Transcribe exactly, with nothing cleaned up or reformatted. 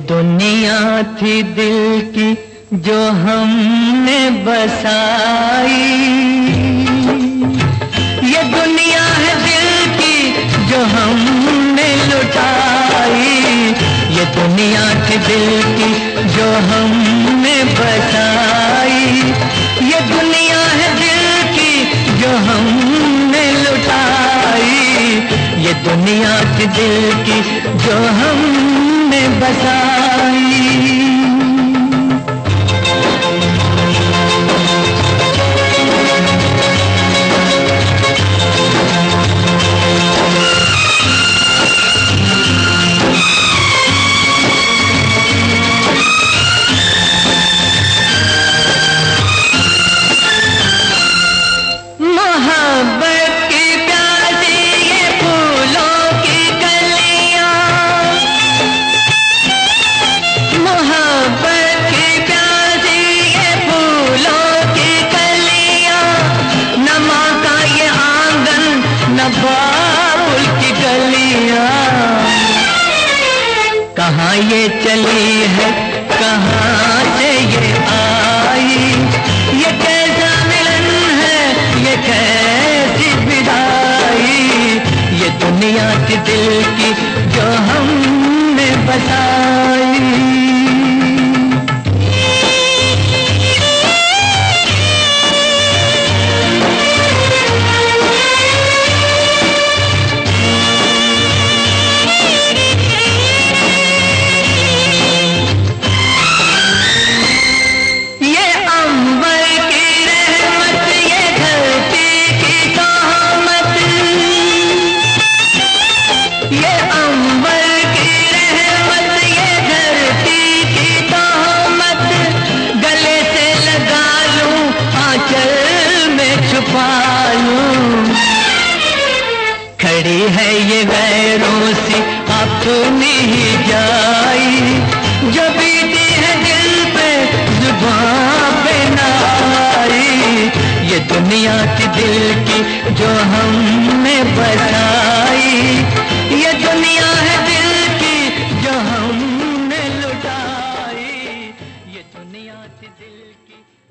दुनिया थी दिल की जो हमने बसाई, ये दुनिया है दिल की जो हमने लुटाई। ये दुनिया थी दिल की जो हमने बसाई, ये दुनिया है दिल की जो हमने लुटाई। ये दुनिया थी दिल की जो हमने बसाई। बाबुल की गलियां कहाँ ये चली है, कहाँ से ये आई। ये कैसा मिलन है, ये कैसी विदाई। ये दुनिया की दिल की जो हमने बसाई। खड़ी है ये गैरों से अपनी ही जाई, जो बीती है दिल पे जुबान पे ना आई। ये दुनिया की दिल की जो हमने बसाई, ये दुनिया है दिल की जो हमने लुटाई। ये दुनिया की दिल की